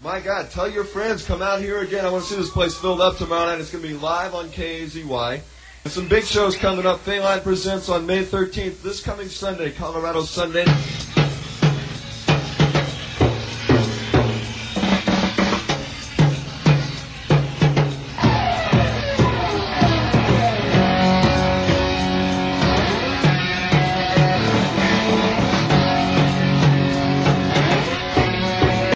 My God, tell your friends, come out here again. I want to see this place filled up tomorrow night. It's going to be live on KAZY. And some big shows coming up. Phaline Presents on May 13th, this coming Sunday, Colorado Sunday.